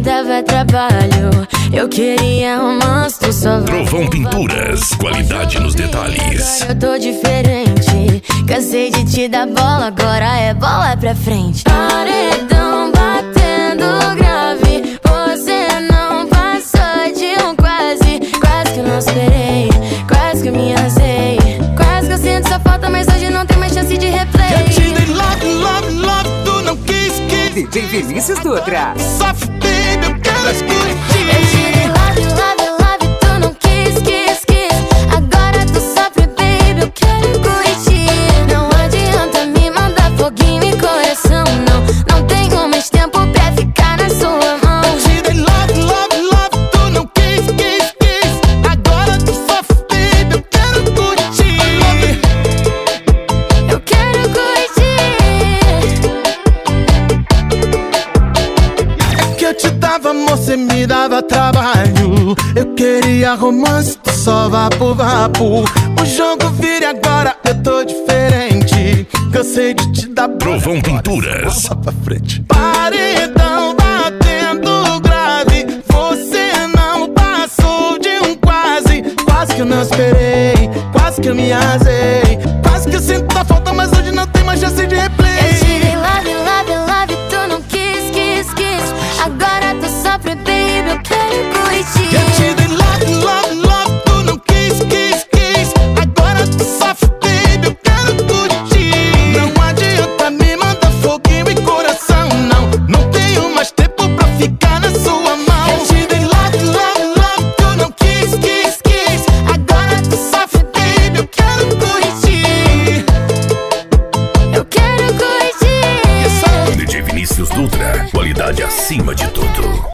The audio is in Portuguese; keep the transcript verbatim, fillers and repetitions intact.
dava trabalho. Eu queria romance, tu só vai. Trovão Pinturas, qualidade nos detalhes. Agora eu tô diferente, cansei de te dar bola, agora é bola pra frente. Paredão batendo grave, você não passou de um quase. Quase que eu não esperei, quase que eu me arrasei, quase que eu sinto sua falta, mas hoje não tem mais chance de replay. Já te dei love, love, love, tu não quis, quis. D J Vinícius Dutra. Sofre, baby, eu quero curtir. Eu te dei love, love, love, tu não quis, quis, quis. Agora tu sofre, baby, eu quero curtir. Não adianta me mandar foguinho e coração, não. Não tenho mais tempo pra ficar na sua mão. Eu te dei love, love, love, tu não quis, quis, quis. Agora tu sofre, baby, eu quero curtir. Eu quero curtir. É que eu te dava amor, cê me dava trabalho. Eu queria romance, tu só vapo, vapo. O jogo vira agora, eu tô diferente. Cansei de te dar Trovão Pinturas. Bola pra frente. Paredão batendo grave, você não passou de um quase. Quase que eu não esperei, quase que eu me arrasei, quase que eu sinto a falta, mas hoje não tem mais chance de replay. Eu te dei love, love, love, tu não quis, quis, quis. Agora tu sofre, baby, eu quero curtir. Eu te dei love, love, love, tu não quis, quis, quis. Agora tu sofre, baby, eu quero curtir. Não adianta me mandar foguinho e coração, não. Não tenho mais tempo pra ficar na sua mão. Eu te dei love, love, love, tu não quis, quis, quis. Agora tu sofre, baby, eu quero curtir. Eu quero curtir. D J Vinícius Dutra, qualidade acima de tudo.